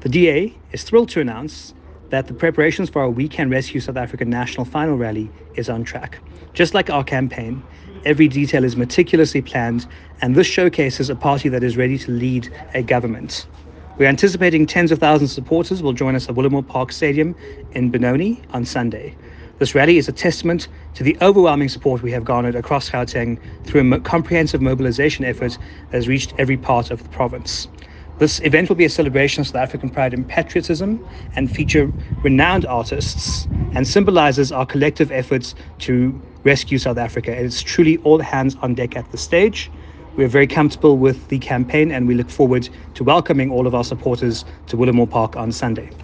The DA is thrilled to announce that the preparations for our We Can Rescue South Africa national final rally is on track. Just like our campaign, every detail is meticulously planned, and this showcases a party that is ready to lead a government. We're anticipating tens of thousands of supporters will join us at Willamore Park Stadium in Benoni on Sunday. This rally is a testament to the overwhelming support we have garnered across Gauteng through a comprehensive mobilization effort that has reached every part of the province. This event will be a celebration of South African pride and patriotism and feature renowned artists and symbolizes our collective efforts to rescue South Africa. It's truly all hands on deck at the stage. We're very comfortable with the campaign and we look forward to welcoming all of our supporters to Willamore Park on Sunday.